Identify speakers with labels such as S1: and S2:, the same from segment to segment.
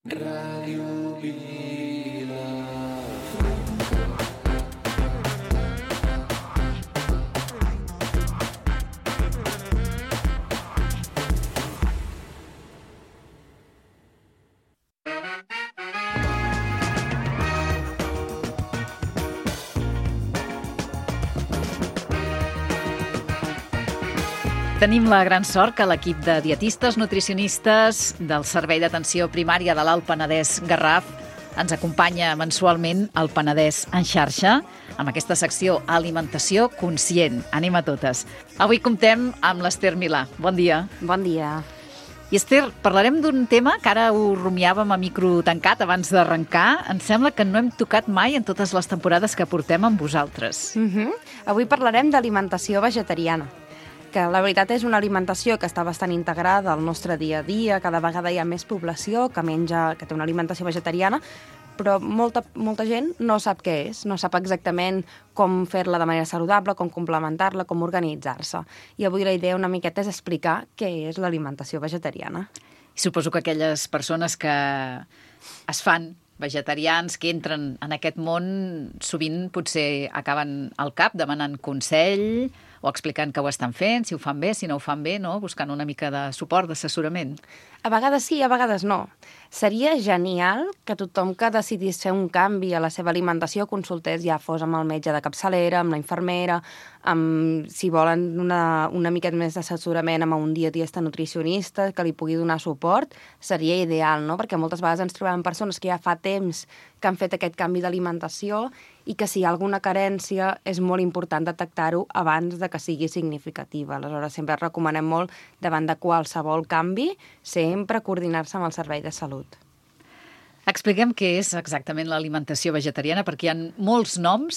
S1: Ràdio Vila.
S2: Tenim la gran sort que l'equip de dietistes nutricionistes del Servei d'Atenció Primària de l'Alt Penedès Garraf ens acompanya mensualment al Penedès en xarxa amb aquesta secció Alimentació Conscient. Anem a totes. Avui comptem amb l'Ester Milà. Bon dia.
S3: Bon dia.
S2: I Ester, parlarem d'un tema que ara ho rumiàvem a micro tancat abans d'arrencar. Em sembla que no hem tocat mai en totes les temporades que portem amb vosaltres.
S3: Avui parlarem d'alimentació vegetariana, que la veritat és una alimentació que està bastant integrada al nostre dia a dia. Cada vegada hi ha més població que té una alimentació vegetariana, però molta gent no sap què és, no sap exactament com fer-la de manera saludable, com complementar-la, com organitzar-se. I avui la idea una miqueta és explicar què és l'alimentació vegetariana.
S2: I suposo que aquelles persones que es fan vegetarians, que entren en aquest món, sovint potser acaben al CAP demanant consell o explicant que ho estan fent, si ho fan bé, si no ho fan bé, no? Buscant una mica de suport, d'assessorament.
S3: A vegades sí, a vegades no. Seria genial que tothom que decidís fer un canvi a la seva alimentació consultés, ja fos amb el metge de capçalera, amb la infermera, si volen una miqueta més d'assessorament amb un dietista nutricionista que li pugui donar suport, seria ideal, no? Perquè moltes vegades ens trobem persones que ja fa temps que han fet aquest canvi d'alimentació i que si hi ha alguna carència és molt important detectar-ho abans de que sigui significativa. Aleshores, sempre recomanem molt, davant de qualsevol canvi, sempre coordinar-se amb el servei de salut.
S2: Expliquem què és exactament l'alimentació vegetariana, perquè hi ha molts noms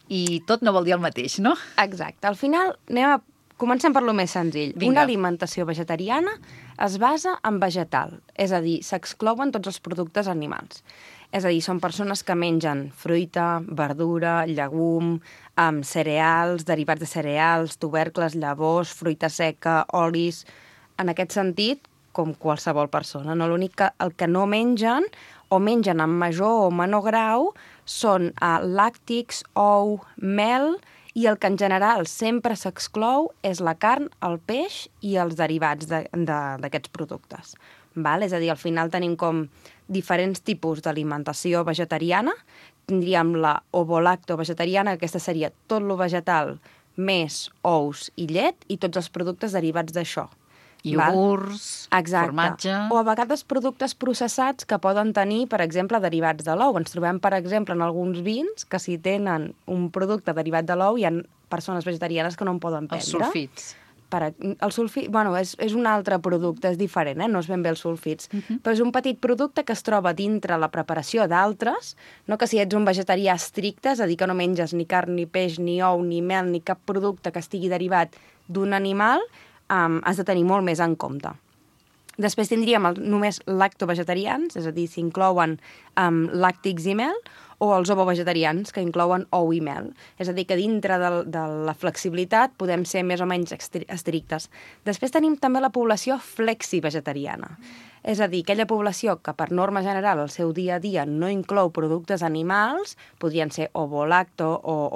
S2: i tot no vol dir el mateix, no?
S3: Exacte. Al final, comencem per lo més senzill.
S2: Vinga.
S3: Una alimentació vegetariana es basa en vegetal, és a dir, s'exclouen tots els productes animals. És a dir, són persones que mengen fruita, verdura, llegum, cereals, derivats de cereals, tubercles, llavors, fruita seca, olis. En aquest sentit, com qualsevol persona, no? L'únic que el que no mengen, o mengen en major o menor grau, són làctics, ou, mel, i el que en general sempre s'exclou és la carn, el peix i els derivats d'aquests productes. Val? És a dir, al final tenim com diferents tipus d'alimentació vegetariana. Tindríem la ovolacto-vegetariana, aquesta seria tot lo vegetal, més ous i llet, i tots els productes derivats d'això.
S2: Iogurts, formatge...
S3: O a vegades productes processats que poden tenir, per exemple, derivats de l'ou. Ens trobem, per exemple, en alguns vins que si tenen un producte derivat de l'ou hi ha persones vegetarianes que no en poden prendre.
S2: Els sulfits.
S3: El sulfit, és un altre producte, és diferent, no és ben bé els sulfits, però és un petit producte que es troba dintre la preparació d'altres, no? Que si ets un vegetarià estricte, és a dir, que no menges ni carn, ni peix, ni ou, ni mel, ni cap producte que estigui derivat d'un animal, has de tenir molt més en compte. Després tindríem només lactovegetarians, és a dir, s'inclouen làctics i mel, o els ovovegetarians, que inclouen ou i mel. És a dir, que dintre de la flexibilitat podem ser més o menys estrictes. Després tenim també la població flexi-vegetariana. És a dir, aquella població que per norma general al seu dia a dia no inclou productes animals, podrien ser ovolacto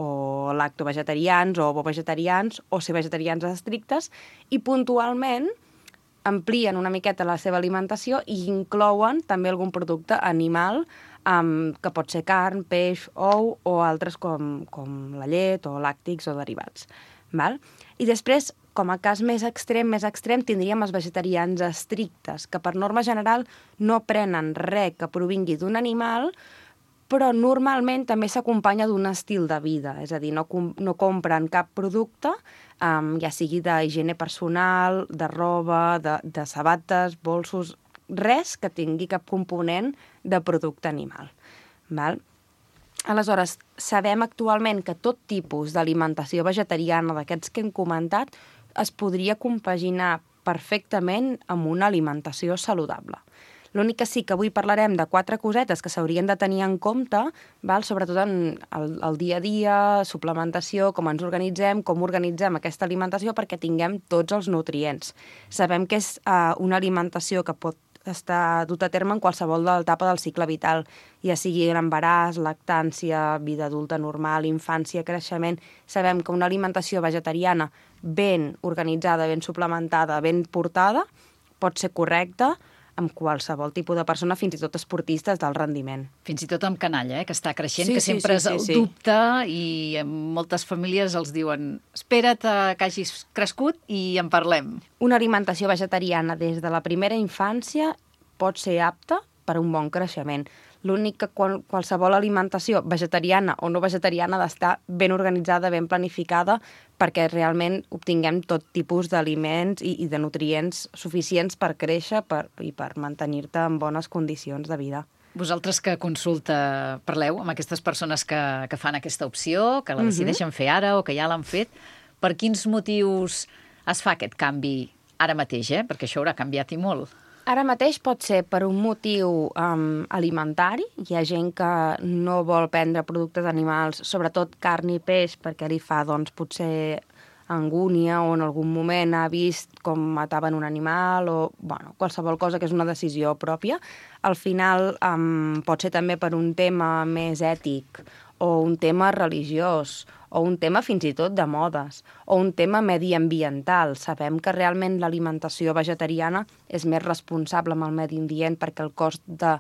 S3: o lactovegetarians o ovovegetarians o ser vegetarians estrictes, i puntualment amplien una miqueta la seva alimentació i inclouen també algun producte animal que pot ser carn, peix, ou o altres com la llet o làctics o derivats. Val? I després, com a cas més extrem, tindríem els vegetarians estrictes, que per norma general no prenen res que provingui d'un animal, però normalment també s'acompanya d'un estil de vida, és a dir, no compren cap producte, ja sigui d'higiene personal, de roba, de sabates, bolsos, res que tingui cap component de producte animal. Val? Aleshores, sabem actualment que tot tipus d'alimentació vegetariana d'aquests que hem comentat es podria compaginar perfectament amb una alimentació saludable. L'únic que sí que avui parlarem de 4 cosetes que s'haurien de tenir en compte, sobretot en el dia a dia, suplementació, com ens organitzem, com organitzem aquesta alimentació perquè tinguem tots els nutrients. Sabem que és una alimentació que pot està dut a terme en qualsevol etapa del cicle vital, ja sigui l'embaràs, lactància, vida adulta normal, infància, creixement. Sabem que una alimentació vegetariana ben organitzada, ben suplementada, ben portada, pot ser correcta amb qualsevol tipus de persona, fins i tot esportistes d'alt rendiment.
S2: Fins i tot amb canalla, que està creixent,
S3: Sí,
S2: que
S3: sí,
S2: sempre
S3: sí,
S2: és el
S3: sí.
S2: dubte, i en moltes famílies els diuen espera't que hagis crescut i en parlem.
S3: Una alimentació vegetariana des de la primera infància pot ser apta per a un bon creixement. L'únic que qualsevol alimentació vegetariana o no vegetariana ha d'estar ben organitzada, ben planificada, perquè realment obtinguem tot tipus d'aliments i de nutrients suficients per créixer i per mantenir-te en bones condicions de vida.
S2: Vosaltres que consulta parleu amb aquestes persones que fan aquesta opció, que la decideixen fer ara o que ja l'han fet, per quins motius es fa aquest canvi ara mateix, perquè això haurà canviat i molt?
S3: Ara mateix pot ser per un motiu alimentari. Hi ha gent que no vol prendre productes animals, sobretot carn i peix, perquè li fa, doncs, potser angúnia o en algun moment ha vist com mataven un animal o qualsevol cosa que és una decisió pròpia. Al final pot ser també per un tema més ètic o un tema religiós o un tema fins i tot de modes, o un tema mediambiental. Sabem que realment l'alimentació vegetariana és més responsable amb el medi ambient perquè el cost de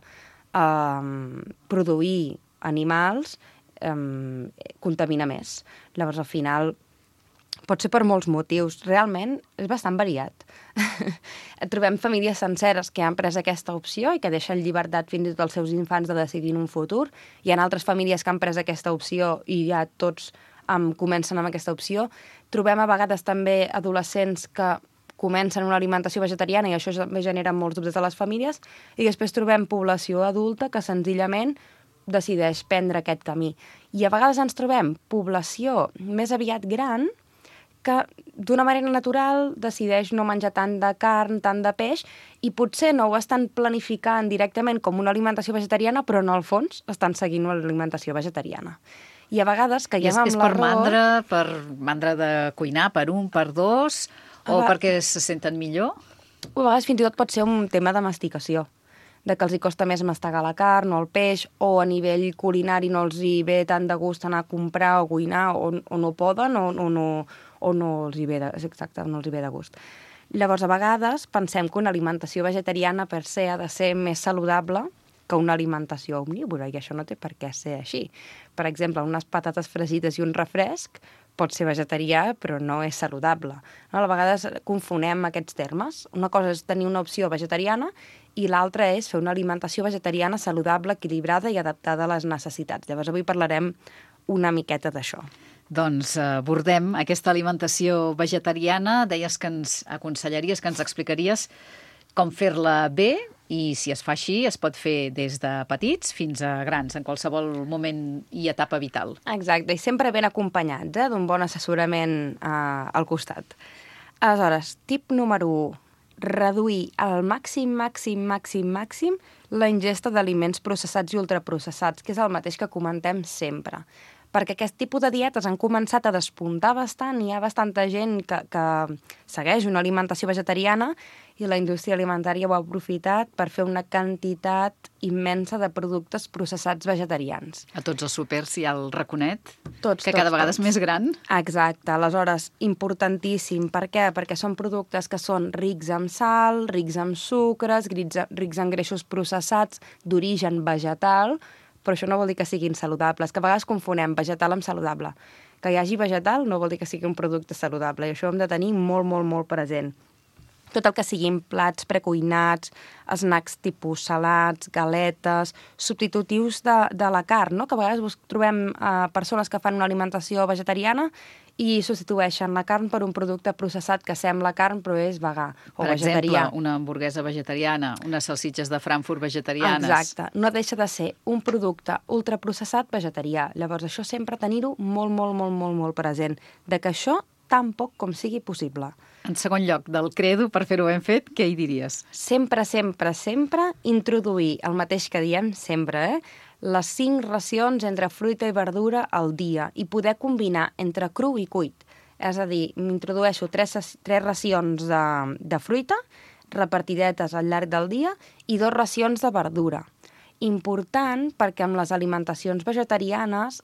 S3: produir animals contamina més. Llavors, al final, pot ser per molts motius. Realment és bastant variat. Trobem famílies senceres que han pres aquesta opció i que deixen llibertat fins i tot als seus infants de decidir en un futur. Hi ha altres famílies que han pres aquesta opció i ja tots comencen amb aquesta opció. Trobem a vegades també adolescents que comencen una alimentació vegetariana i això també genera molts dubtes de les famílies, i després trobem població adulta que senzillament decideix prendre aquest camí. I a vegades ens trobem població més aviat gran que d'una manera natural decideix no menjar tant de carn, tant de peix, i potser no ho estan planificant directament com una alimentació vegetariana, però en el fons estan seguint una alimentació vegetariana. I a vegades caiem amb l'error...
S2: És per mandra de cuinar per un, per dos, o perquè se senten millor?
S3: A vegades fins i tot pot ser un tema de masticació, de que els hi costa més mastegar la carn o el peix, o a nivell culinari no els hi ve tant de gust anar a comprar o cuinar, o no poden, o no els hi ve de gust. Llavors, a vegades pensem que una alimentació vegetariana per se ha de ser més saludable que una alimentació omnívora, i això no té per què ser així. Per exemple, unes patates fregides i un refresc pot ser vegetarià, però no és saludable. A vegades confonem aquests termes. Una cosa és tenir una opció vegetariana i l'altra és fer una alimentació vegetariana saludable, equilibrada i adaptada a les necessitats. Llavors, avui parlarem una miqueta d'això.
S2: Doncs abordem aquesta alimentació vegetariana. Deies que ens aconsellaries, que ens explicaries com fer-la bé, i si es fa així es pot fer des de petits fins a grans, en qualsevol moment i etapa vital.
S3: Exacte, i sempre ben acompanyats, d'un bon assessorament al costat. Aleshores, tip número 1, reduir al màxim la ingesta d'aliments processats i ultraprocessats, que és el mateix que comentem sempre. Perquè aquest tipus de dietes han començat a despuntar bastant, hi ha bastanta gent que segueix una alimentació vegetariana i la indústria alimentària ho ha aprofitat per fer una quantitat immensa de productes processats vegetarians.
S2: A tots els súpers hi ha el raconet,
S3: que
S2: cada vegada és més gran.
S3: Exacte, aleshores, importantíssim. Per què? Perquè són productes que són rics en sal, rics en sucres, rics en greixos processats d'origen vegetal, però això no vol dir que siguin saludables, que a vegades confonem vegetal amb saludable. Que hi hagi vegetal no vol dir que sigui un producte saludable, i això ho hem de tenir molt present. Tot el que siguin plats precuinats, snacks tipus salats, galetes, substitutius de la carn, no? Que a vegades trobem persones que fan una alimentació vegetariana i substitueixen la carn per un producte processat que sembla carn però és vegà o vegetarià.
S2: Per exemple, una hamburguesa vegetariana, unes salsitxes de Frankfurt vegetarianes.
S3: Exacte, no deixa de ser un producte ultraprocessat vegetarià. Llavors això sempre tenir-ho molt present, de que això tan poc com sigui possible.
S2: En segon lloc, del credo, per fer-ho ben fet, què hi diries?
S3: Sempre introduir el mateix que diem sempre, les 5 racions entre fruita i verdura al dia i poder combinar entre cru i cuit. És a dir, m'introdueixo 3 racions de fruita, repartidetes al llarg del dia, i 2 racions de verdura. Important perquè amb les alimentacions vegetarianes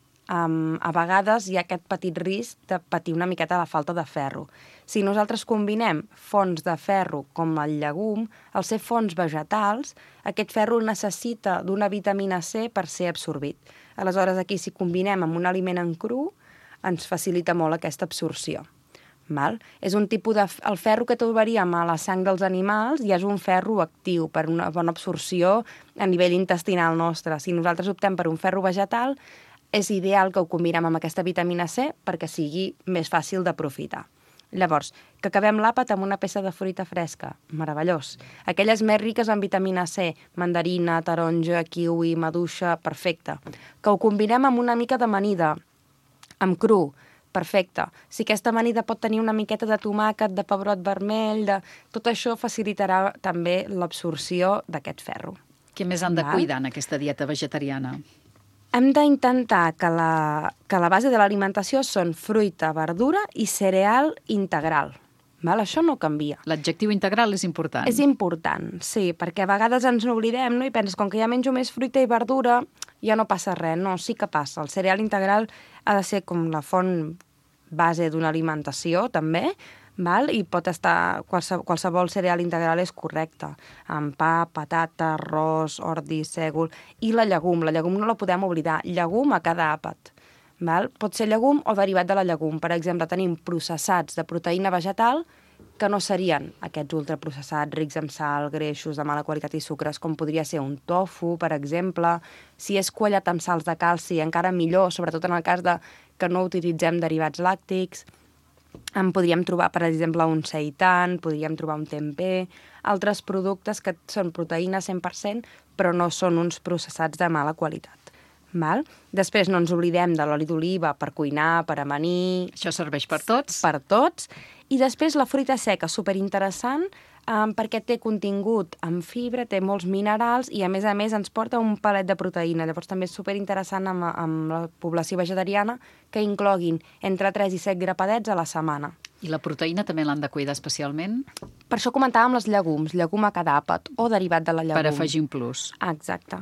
S3: a vegades hi ha aquest petit risc de patir una miqueta de falta de ferro. Si nosaltres combinem fonts de ferro com el llegum, al ser fonts vegetals, aquest ferro necessita d'una vitamina C per ser absorbit. Aleshores, aquí, si combinem amb un aliment en cru, ens facilita molt aquesta absorció. Val? És un tipus de... El ferro que trobaríem a la sang dels animals ja és un ferro actiu per una bona absorció a nivell intestinal nostre. Si nosaltres optem per un ferro vegetal, és ideal que ho combinem amb aquesta vitamina C perquè sigui més fàcil d'aprofitar. Llavors, que acabem l'àpat amb una peça de fruita fresca. Meravellós. Aquelles més riques en vitamina C, mandarina, taronja, kiwi, maduixa, perfecte. Que ho combinem amb una mica d'amanida, amb cru, perfecte. Si aquesta amanida pot tenir una miqueta de tomàquet, de pebrot vermell, tot això facilitarà també l'absorció d'aquest ferro.
S2: Què més han de cuidar en aquesta dieta vegetariana?
S3: Hem d'intentar que la base de l'alimentació són fruita, verdura i cereal integral. Val? Això no canvia.
S2: L'adjectiu integral és important.
S3: És important, sí, perquè a vegades ens n'oblidem, no? I penses, com que ja menjo més fruita i verdura, ja no passa res. No, sí que passa. El cereal integral ha de ser com la font base d'una alimentació, també, val? I pot estar... Qualsevol cereal integral és correcte. Amb pa, patata, arròs, ordi, sègol... I la llegum no la podem oblidar. Llegum a cada àpat. Val? Pot ser llegum o derivat de la llegum. Per exemple, tenim processats de proteïna vegetal que no serien aquests ultraprocessats rics en sal, greixos de mala qualitat i sucres, com podria ser un tofu, per exemple. Si és quallat amb sals de calci, encara millor, sobretot en el cas de que no utilitzem derivats làctics. En podríem trobar, per exemple, un seitan, podríem trobar un tempeh, altres productes que són proteïna 100%, però no són uns processats de mala qualitat. Val? Després no ens oblidem de l'oli d'oliva per cuinar, per amanir...
S2: Això serveix per tots?
S3: Per tots. I després la fruita seca, superinteressant, perquè té contingut en fibra, té molts minerals i, a més, ens porta un palet de proteïna. Llavors també és superinteressant amb la població vegetariana que incloguin entre 3 i 7 grapadets a la setmana.
S2: I la proteïna també l'han de cuidar especialment?
S3: Per això comentàvem els llegums, llegum a cada àpat o derivat de la llegum.
S2: Per afegir un plus.
S3: Exacte.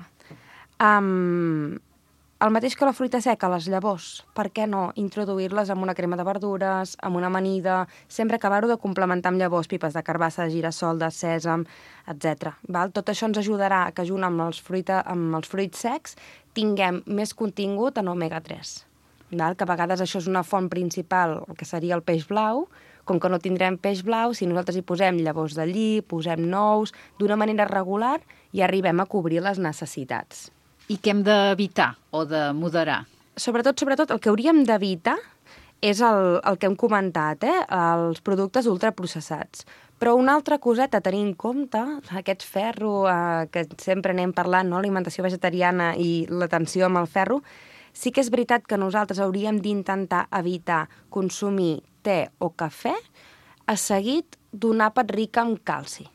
S3: El mateix que la fruita seca, les llavors, per què no introduir-les amb una crema de verdures, amb una amanida, sempre acabar-ho de complementar amb llavors, pipes de carbassa, de girassol, de sèsam, etc. Tot això ens ajudarà que junt amb els fruits secs tinguem més contingut en omega-3. Que a vegades això és una font principal, el que seria el peix blau. Com que no tindrem peix blau, si nosaltres hi posem llavors de lli, posem nous, d'una manera regular, ja arribem a cobrir les necessitats.
S2: I què hem d'evitar o de moderar?
S3: Sobretot, el que hauríem d'evitar és el que hem comentat, els productes ultraprocessats. Però una altra coseta a tenir en compte, aquest ferro que sempre anem parlant, no? Alimentació vegetariana i l'atenció amb el ferro, sí que és veritat que nosaltres hauríem d'intentar evitar consumir te o cafè a seguit d'un àpat ric en calci.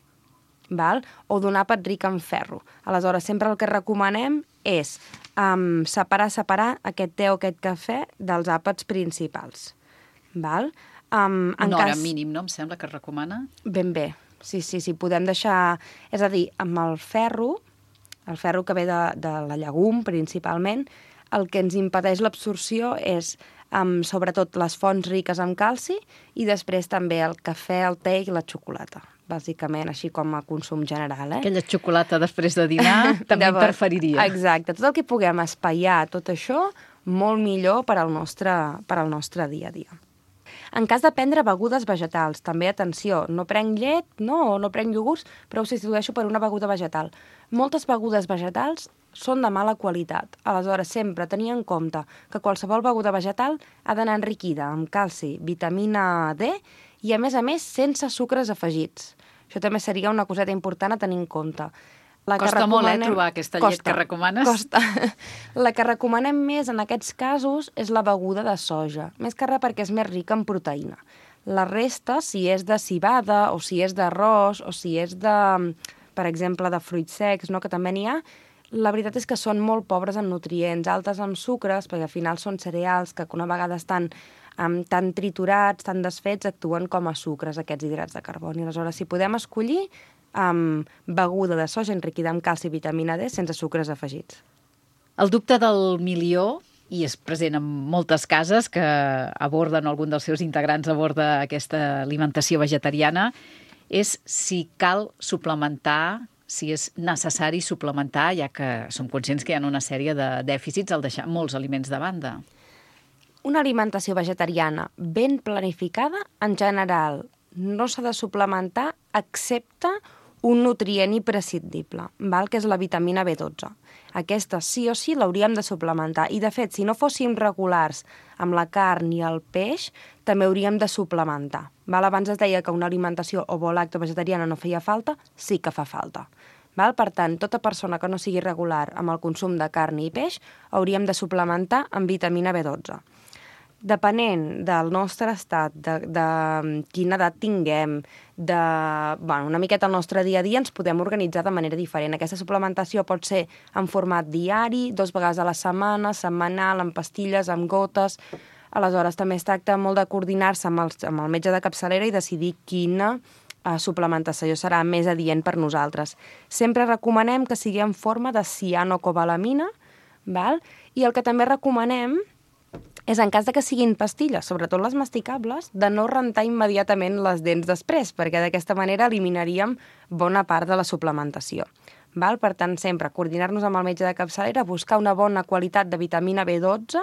S3: O d'un àpat ric en ferro. Aleshores, sempre el que recomanem és separar aquest te o aquest cafè dels àpats principals.
S2: Una hora mínim, no? Em sembla que es recomana.
S3: Ben bé. Sí, podem deixar... És a dir, amb el ferro que ve de la llegum, principalment, el que ens impedeix l'absorció és sobretot les fonts riques en calci i després també el cafè, el te i la xocolata. Bàsicament, així com a consum general.
S2: Aquella xocolata després de dinar també interferiria.
S3: Exacte. Tot el que puguem espaiar, tot això, molt millor per al nostre dia a dia. En cas de prendre begudes vegetals, també, atenció, no prenc llet, o no prenc iogurts, però ho substitueixo per una beguda vegetal. Moltes begudes vegetals són de mala qualitat. Aleshores, sempre tenir en compte que qualsevol beguda vegetal ha d'anar enriquida amb calci, vitamina D i, a més, sense sucres afegits. Això també seria una coseta important a tenir en compte.
S2: Costa molt, trobar aquesta llet que recomanes?
S3: Costa. La que recomanem més en aquests casos és la beguda de soja, més que res perquè és més rica en proteïna. La resta, si és de civada o si és d'arròs o si és per exemple, de fruits secs, que també n'hi ha, la veritat és que són molt pobres en nutrients, altes en sucres, perquè al final són cereals que una vegada estan tan triturats, tan desfets, actuen com a sucres, aquests hidrats de carboni. Aleshores, si podem escollir, beguda de soja enriquida amb calci i vitamina D sense sucres afegits.
S2: El dubte del milió, i és present en moltes cases que aborden, algun dels seus integrants aborda aquesta alimentació vegetariana, és si cal suplementar, si és necessari suplementar, ja que som conscients que hi ha una sèrie de dèficits al deixar molts aliments de banda.
S3: Una alimentació vegetariana ben planificada, en general, no s'ha de suplementar excepte un nutrient imprescindible, que és la vitamina B12. Aquesta sí o sí l'hauríem de suplementar. I, de fet, si no fóssim regulars amb la carn i el peix, també hauríem de suplementar. Abans es deia que una alimentació ovo-lacto-vegetariana no feia falta, sí que fa falta. Per tant, tota persona que no sigui regular amb el consum de carn i peix hauríem de suplementar amb vitamina B12. Depenent del nostre estat, de quina edat tinguem, una miqueta el nostre dia a dia, ens podem organitzar de manera diferent. Aquesta suplementació pot ser en format diari, 2 vegades a la setmana, setmanal, amb pastilles, amb gotes. Aleshores, també es tracta molt de coordinar-se amb el metge de capçalera i decidir quina suplementació serà més adient per nosaltres. Sempre recomanem que sigui en forma de cianocobalamina, i el que també recomanem és, en cas de que siguin pastilles, sobretot les masticables, de no rentar immediatament les dents després, perquè d'aquesta manera eliminaríem bona part de la suplementació. Per tant, sempre coordinar-nos amb el metge de capçalera, buscar una bona qualitat de vitamina B12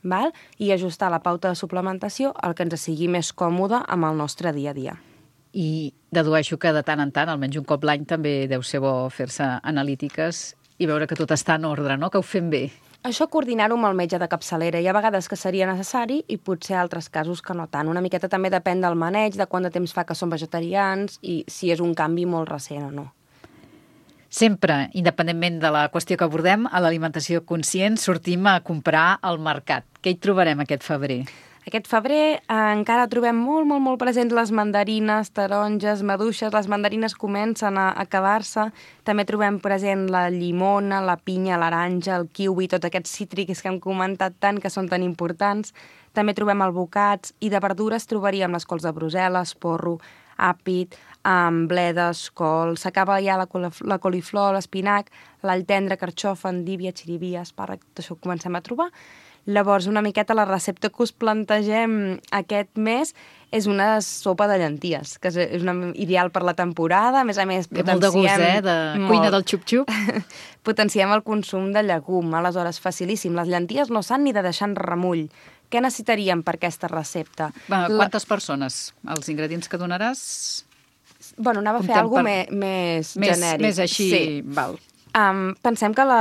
S3: i ajustar la pauta de suplementació al que ens sigui més còmode amb el nostre dia a dia.
S2: I dedueixo que de tant en tant, almenys un cop l'any, també deu ser bo fer-se analítiques i veure que tot està en ordre, no? Que ho fem bé.
S3: Això coordinar-ho amb el metge de capçalera. Hi ha vegades que seria necessari i potser altres casos que no tant. Una miqueta també depèn del maneig, de quant de temps fa que som vegetarians i si és un canvi molt recent o no.
S2: Sempre, independentment de la qüestió que abordem, a l'alimentació conscient sortim a comprar al mercat. Què hi trobarem aquest febrer?
S3: Aquest febrer encara trobem molt presents les mandarines, taronges, maduixes. Les mandarines comencen a acabar-se. També trobem present la llimona, la pinya, l'aranja, el kiwi, tots aquests cítrics que hem comentat tant, que són tan importants. També trobem albocats i de verdures trobaríem les cols de Brussel·les, porro, àpid, bledes, col. S'acaba ja la coliflor, l'espinac, l'all tendre, carxofa, endívia, xirivia, espàrrec, tot això ho comencem a trobar. Llavors, una miqueta la recepta que us plantegem aquest mes és una sopa de llenties, que és ideal per la temporada. A més,
S2: potenciem... Molt de gust, de cuina del xup-xup.
S3: Potenciem el consum de llegum, aleshores facilíssim. Les llenties no s'han ni de deixar en remull. Què necessitaríem per aquesta recepta?
S2: Quantes persones? Els ingredients que donaràs?
S3: Anava a fer alguna cosa més genèric.
S2: Més així, sí. Val.
S3: Pensem que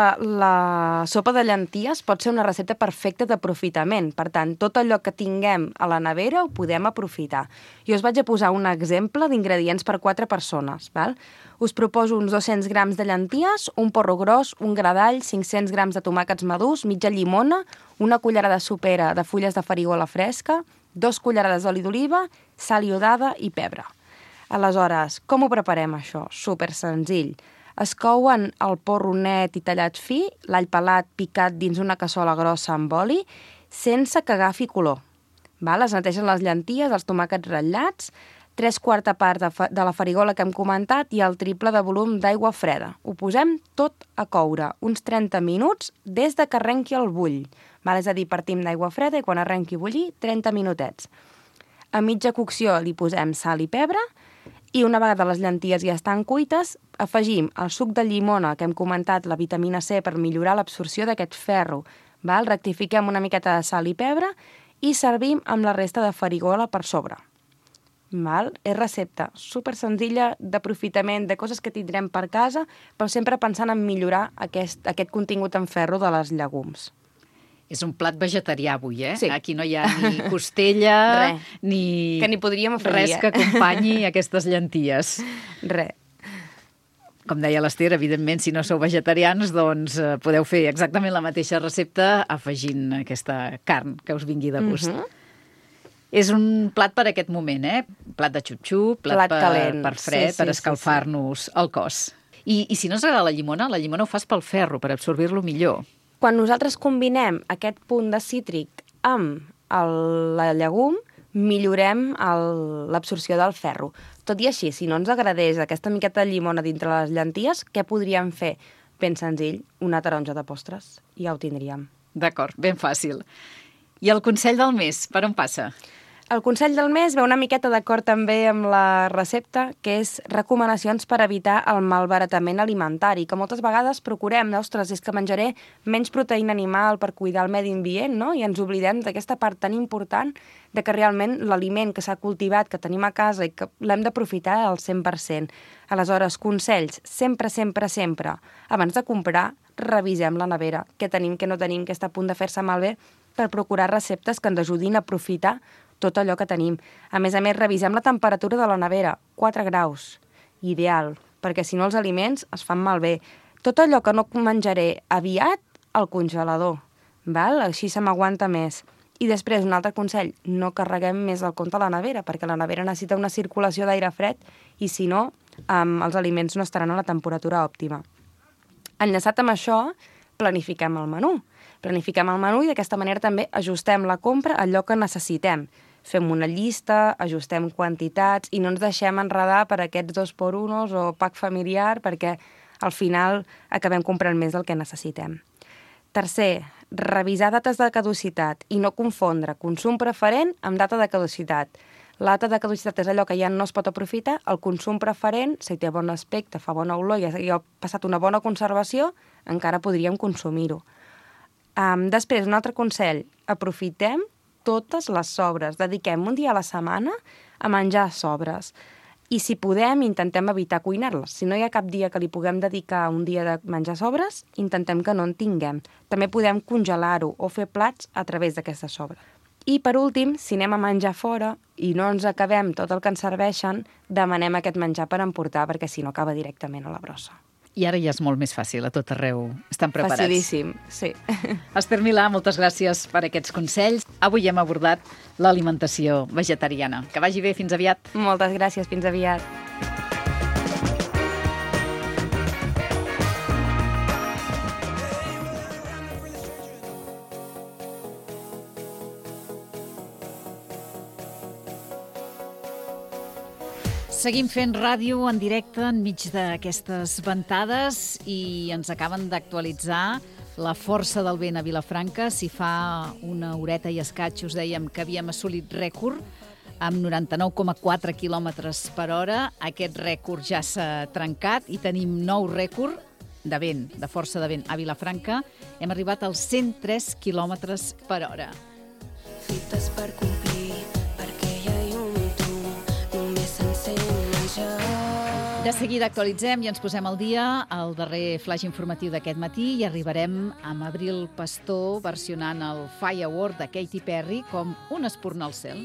S3: la sopa de llenties pot ser una recepta perfecta d'aprofitament. Per tant, tot allò que tinguem a la nevera ho podem aprofitar. Jo us vaig a posar un exemple d'ingredients per 4 persones. Us proposo uns 200 grams de llenties, un porro gros, un gra d'all, 500 grams de tomàquets madurs, mitja llimona, una cullerada sopera de fulles de farigola fresca, 2 cullerades d'oli d'oliva, sal iodada i pebre. Aleshores, com ho preparem això? Super senzill. Es couen el porro net i tallat fi, l'all pelat picat dins una cassola grossa amb oli, sense que agafi color. Es netegen les llenties, els tomàquets ratllats, 3/4 part de la farigola que hem comentat i el triple de volum d'aigua freda. Ho posem tot a coure, uns 30 minuts des de que arrenqui el bull. És a dir, partim d'aigua freda i quan arrenqui a bullir, 30 minutets. A mitja cocció li posem sal i pebre i una vegada les llenties ja estan cuites, afegim el suc de llimona que hem comentat, la vitamina C, per millorar l'absorció d'aquest ferro. Rectifiquem una miqueta de sal i pebre i servim amb la resta de farigola per sobre. És recepta super senzilla, d'aprofitament, de coses que tindrem per casa, però sempre pensant en millorar aquest contingut en ferro de les llegums.
S2: És un plat vegetarià avui, eh?
S3: Sí.
S2: Aquí no hi ha ni costella, ni...
S3: Que ni podríem afegir,
S2: res que acompanyi aquestes llenties.
S3: Res.
S2: Com deia l'Ester, evidentment, si no sou vegetarians, doncs podeu fer exactament la mateixa recepta afegint aquesta carn que us vingui de gust. És un plat per aquest moment, eh? Plat de xup-xup, plat calent, per fred, per escalfar-nos el cos. I si no us agrada la llimona ho fas pel ferro, per absorbir-lo millor.
S3: Quan nosaltres combinem aquest punt de cítric amb la llegum, millorem l'absorció del ferro. tot i així, si no ens agradés aquesta miqueta de llimona dintre les llenties, què podríem fer? Ben senzill, una taronja de postres. Ja ho tindríem.
S2: D'acord, ben fàcil. I el consell del mes, per on passa?
S3: El consell del mes ve una miqueta d'acord també amb la recepta, que és recomanacions per evitar el malbaratament alimentari, que moltes vegades procurem, ostres, és que menjaré menys proteïna animal per cuidar el medi ambient, no? I ens oblidem d'aquesta part tan important de que realment l'aliment que s'ha cultivat, que tenim a casa i que l'hem d'aprofitar al 100%. Aleshores, consells, sempre, abans de comprar, revisem la nevera, què tenim, què no tenim, què està a punt de fer-se malbé, per procurar receptes que ens ajudin a aprofitar tot allò que tenim. A més, revisem la temperatura de la nevera, 4 graus, ideal, perquè si no els aliments es fan malbé. Tot allò que no menjaré aviat, al congelador, val? Així se m'aguanta més. I després, un altre consell, no carreguem més del compte a la nevera, perquè la nevera necessita una circulació d'aire fred i, si no, els aliments no estaran a la temperatura òptima. Enllaçat amb això, planifiquem el menú. Planifiquem el menú i d'aquesta manera també ajustem la compra a allò que necessitem. Fem una llista, ajustem quantitats i no ens deixem enredar per aquests 2x1 o pack familiar perquè al final acabem comprant més del que necessitem. Tercer, revisar dates de caducitat i no confondre consum preferent amb data de caducitat. La data de caducitat és allò que ja no es pot aprofitar, el consum preferent, si té bon aspecte, fa bona olor i ha passat una bona conservació, encara podríem consumir-ho. Després, un altre consell, aprofitem totes les sobres, dediquem un dia a la setmana a menjar sobres i si podem intentem evitar cuinar-les. Si no hi ha cap dia que li puguem dedicar un dia de menjar sobres, intentem que no en tinguem. També podem congelar-ho o fer plats a través d'aquestes sobres. I per últim, si anem a menjar fora i no ens acabem tot el que ens serveixen, demanem aquest menjar per emportar perquè si no acaba directament a la brossa.
S2: I ara ja és molt més fàcil, a tot arreu estan preparats.
S3: Facilíssim, sí.
S2: Esther Milà, moltes gràcies per aquests consells. Avui hem abordat l'alimentació vegetariana. Que vagi bé, fins aviat.
S3: Moltes gràcies, fins aviat.
S2: Seguim fent ràdio en directe enmig d'aquestes ventades i ens acaben d'actualitzar la força del vent a Vilafranca. Si fa una horeta i escaig us dèiem que havíem assolit rècord amb 99,4 km/h. Aquest rècord ja s'ha trencat i tenim nou rècord de vent, de força de vent a Vilafranca. Hem arribat als 103 km/h.
S4: Fites per complir, perquè ja hi un tu, només s'encén ja.
S2: De seguida actualitzem i ens posem al dia el darrer flash informatiu d'aquest matí i arribarem amb Abril Pastor versionant el Firework de Katy Perry com un espurna al cel.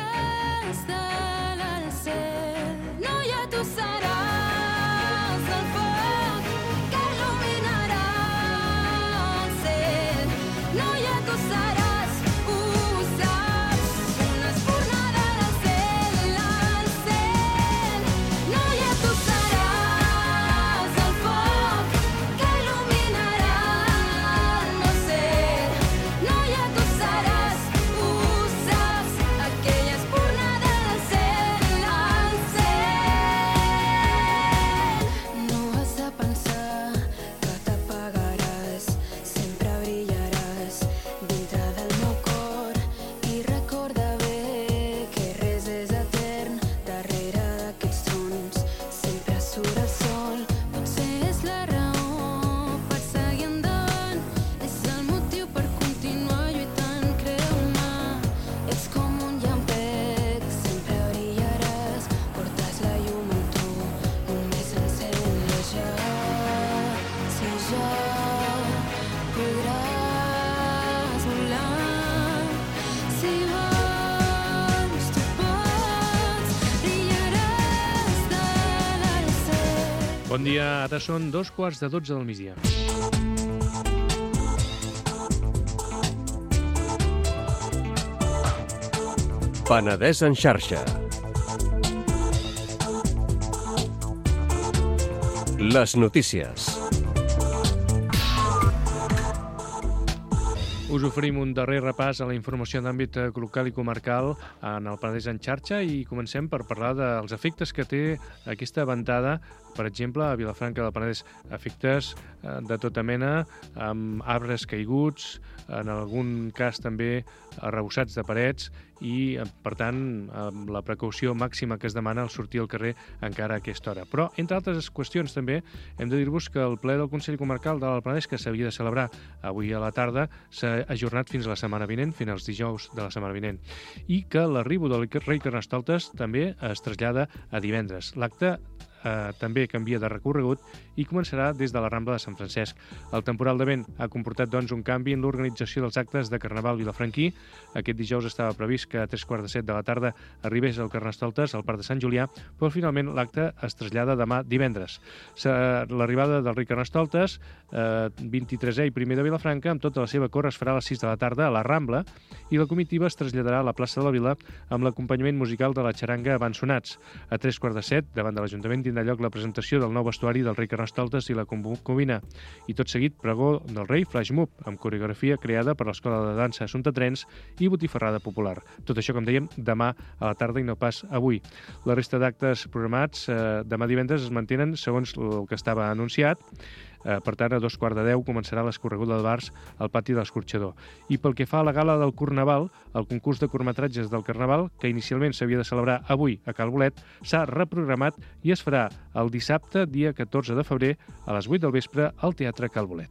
S4: No, ja tu seràs el foc que il·luminarà el cel. No, ja tu seràs, ho saps, una espurnada del cel al cel. No, ja tu seràs el foc que il·luminarà el cel. No, ja tu seràs, ho saps, aquella espurnada del cel al cel. No has de pensar que t'apagaràs, sempre brillaràs dintre del meu cor i recorda bé que res és etern darrere d'aquests trons, sempre surt el sol, potser és la raó per seguir endavant, és el motiu per continuar lluitant, creu-me, ets com un llampec, sempre brillaràs, portes la llum amb tu, només encén-la ja, si ja podràs volar, si vols tu pots, brillaràs dalt al cel.
S5: Bon dia, ara són 2:15 del migdia.
S6: Penedès en xarxa. Les notícies.
S5: Us oferim un darrer repàs a la informació d'àmbit local i comarcal en el Penedès en xarxa i comencem per parlar dels efectes que té aquesta ventada, per exemple, a Vilafranca del Penedès. Efectes de tota mena, amb arbres caiguts, en algun cas també arrebossats de parets i, per tant, amb la precaució màxima que es demana al sortir al carrer encara a aquesta hora. Però, entre altres qüestions també, hem de dir-vos que el ple del Consell Comarcal de l'Alt Penedès, que s'havia de celebrar avui a la tarda, s'ha ajornat fins a la setmana vinent, fins als dijous de la setmana vinent, i que l'arribo del rei Carnestoltes també es trasllada a divendres. L'acte també canvia de recorregut i començarà des de la Rambla de Sant Francesc. El temporal de vent ha comportat, doncs, un canvi en l'organització dels actes de Carnaval vilafranquí. Aquest dijous estava previst que a 3:45 de la tarda arribés el Carnestoltes al Parc de Sant Julià, però finalment l'acte es trasllada demà divendres. L'arribada del rei Carnestoltes, 23è i primer de Vilafranca, amb tota la seva cor, es farà a les 6 de la tarda a la Rambla i la comitiva es traslladarà a la plaça de la Vila amb l'acompanyament musical de la xaranga Avançonats. A 3:15, davant de l'Ajuntament, tindrà lloc la presentació del nou vestuari del rei Carnestoltes i la concubina. I tot seguit, pregó del rei Flash Mob, amb coreografia creada per l'Escola de Dansa Assumpta Trens i botifarrada popular. Tot això, com dèiem, demà a la tarda i no pas avui. La resta d'actes programats demà divendres es mantenen segons el que estava anunciat. Per tant, a 2:15 començarà l'escorregut del Bars al pati de l'Escorxador. I pel que fa a la gala del Carnaval, el concurs de curtmetratges del Carnaval, que inicialment s'havia de celebrar avui a Cal Bolet, s'ha reprogramat i es farà el dissabte, dia 14 de febrer, a les 8 del vespre, al Teatre Cal Bolet.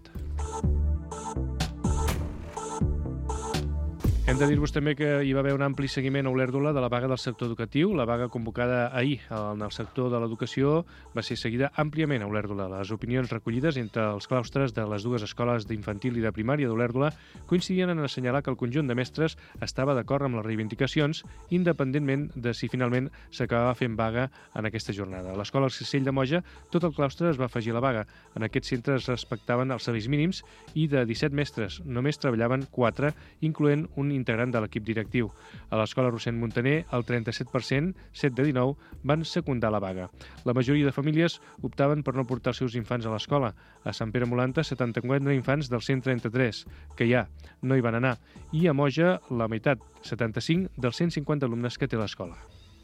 S5: Hem de dir-vos també que hi va haver un ampli seguiment a Olèrdola de la vaga del sector educatiu. La vaga convocada ahir en el sector de l'educació va ser seguida àmpliament a Olèrdola. Les opinions recollides entre els claustres de les dues escoles d'infantil i de primària d'Olèrdola coincidien en assenyalar que el conjunt de mestres estava d'acord amb les reivindicacions, independentment de si finalment s'acabava fent vaga en aquesta jornada. A l'escola Cistell de Moja, tot el claustre es va afegir a la vaga. En aquest centre es respectaven els serveis mínims i de 17 mestres només treballaven 4, incloent un integrant de l'equip directiu. A l'escola Rossend Montaner, el 37%, 7 de 19, van secundar la vaga. La majoria de famílies optaven per no portar els seus infants a l'escola. A Sant Pere Molanta, 74 infants dels 133, que hi ha, no hi van anar. I a Moja, la meitat, 75 dels 150 alumnes que té l'escola.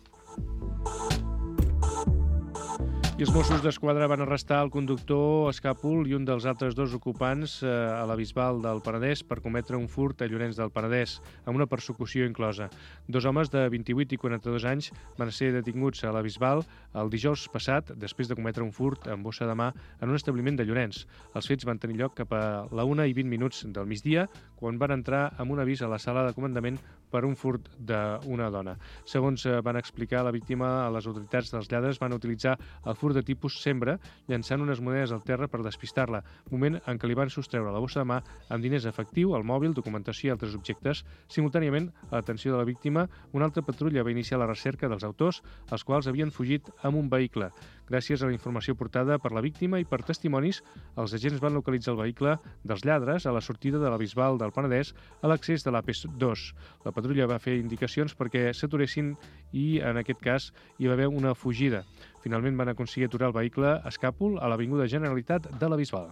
S5: I els Mossos d'Esquadra van arrestar el conductor Escàpol i un dels altres dos ocupants a la Bisbal del Penedès per cometre un furt a Llorenç del Penedès, amb una persecució inclosa. Dos homes de 28 i 42 anys van ser detinguts a la Bisbal el dijous passat, després de cometre un furt amb bossa de mà en un establiment de Llorenç. Els fets van tenir lloc cap a la 1:20 del migdia, quan van entrar amb un avís a la sala de comandament per un furt d'una dona. Segons van explicar la víctima, a les autoritats dels lladres van utilitzar el furt de tipus sembra, llançant unes monedes al terra per despistar-la, moment en què li van sostreure la bossa de mà amb diners efectiu, el mòbil, documentació i altres objectes. Simultàniament, a l'atenció de la víctima, una altra patrulla va iniciar la recerca dels autors, els quals havien fugit amb un vehicle. Gràcies a la informació portada per la víctima i per testimonis, els agents van localitzar el vehicle dels lladres a la sortida de la Bisbal del Penedès a l'accés de l'AP2. La patrulla va fer indicacions perquè s'aturessin i, en aquest cas, hi va haver una fugida. Finalment van aconseguir aturar el vehicle Escàpol a l'Avinguda Generalitat de la Bisbal.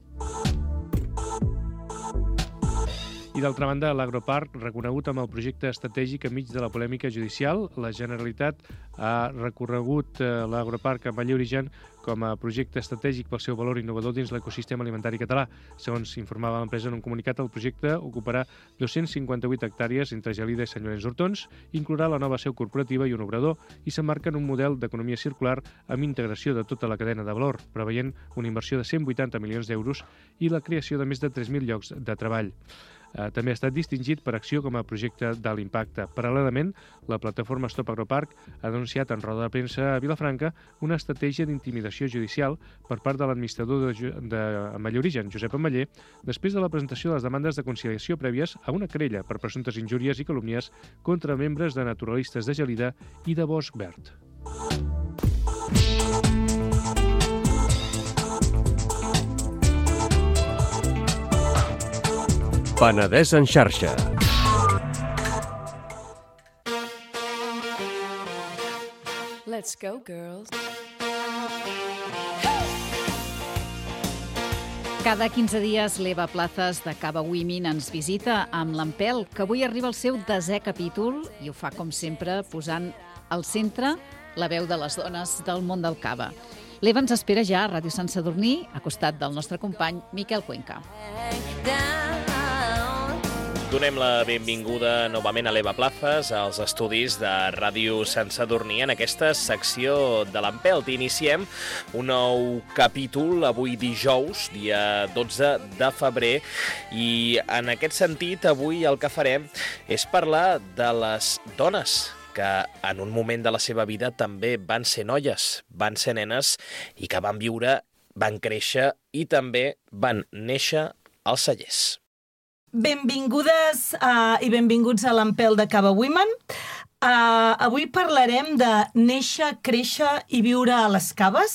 S5: I d'altra banda, l'Agroparc, reconegut amb el projecte estratègic enmig de la polèmica judicial, la Generalitat ha recorregut l'Agroparc amb Origen com a projecte estratègic pel seu valor innovador dins l'ecosistema alimentari català. Segons informava l'empresa en un comunicat, el projecte ocuparà 258 hectàrees entre Gelida i Sant Llorenç d'Hortons, inclourà la nova seu corporativa i un obrador i s'emmarca en un model d'economia circular amb integració de tota la cadena de valor, preveient una inversió de 180 milions d'euros i la creació de més de 3.000 llocs de treball. També ha estat distingit per acció com a projecte d'alt impacte. Paral·lelament, la plataforma Stop Agroparc ha denunciat en roda de premsa a Vilafranca una estratègia d'intimidació judicial per part de l'administrador de Origen, Josep Ametller, després de la presentació de les demandes de conciliació prèvies a una querella per presumptes injúries i calúmnies contra membres de naturalistes de Gelida i de Bosc Verd.
S6: Penedès en xarxa.
S4: Let's go, girls.
S2: Cada 15 dies l'Eva Plazas de Cava Women ens visita amb l'Empel, que avui arriba al seu 10è capítol i ho fa, com sempre, posant al centre la veu de les dones del món del cava. L'Eva ens espera ja a Ràdio Sant Sadurní, a costat del nostre company Miquel Cuenca.
S7: Donem la benvinguda novament a l'Eva Plazas als estudis de Ràdio Sant Sadurní en aquesta secció de l'Empelt. Iniciem un nou capítol avui dijous, dia 12 de febrer, i en aquest sentit avui el que farem és parlar de les dones que en un moment de la seva vida també van ser noies, van ser nenes i que van viure, van créixer i també van néixer als cellers.
S8: Benvingudes i benvinguts a l'Empelt de Cava Women. Avui parlarem de néixer, créixer i viure a les caves.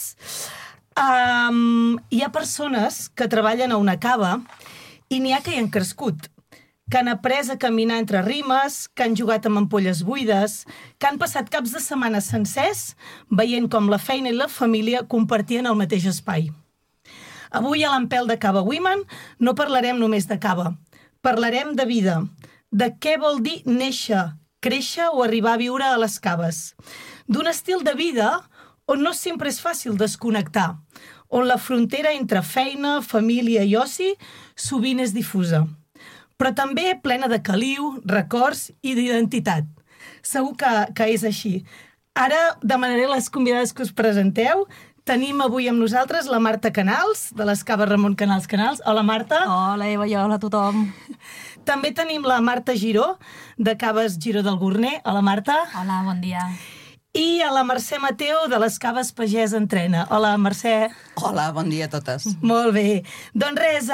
S8: Hi ha persones que treballen a una cava i n'hi ha que hi han crescut, que han après a caminar entre rimes, que han jugat amb ampolles buides, que han passat caps de setmana sencers veient com la feina i la família compartien el mateix espai. Avui a l'Empelt de Cava Women no parlarem només de cava. Parlarem de vida, de què vol dir néixer, créixer o arribar a viure a les caves. D'un estil de vida on no sempre és fàcil desconnectar, on la frontera entre feina, família i oci sovint és difusa, però també plena de caliu, records i d'identitat. Segur que és així. Ara demanaré a les convidades que us presenteu. Tenim avui amb nosaltres la Marta Canals, de les caves Ramon Canals Canals. Hola, Marta.
S9: Hola, Eva, i hola a tothom.
S8: També tenim la Marta Giró, de caves Giró del Gorner. Hola, Marta.
S9: Hola, bon dia.
S8: I a la Mercè Mateo, de les caves Pagès Entrena. Hola, Mercè.
S10: Hola, bon dia a totes.
S8: Molt bé. Doncs res,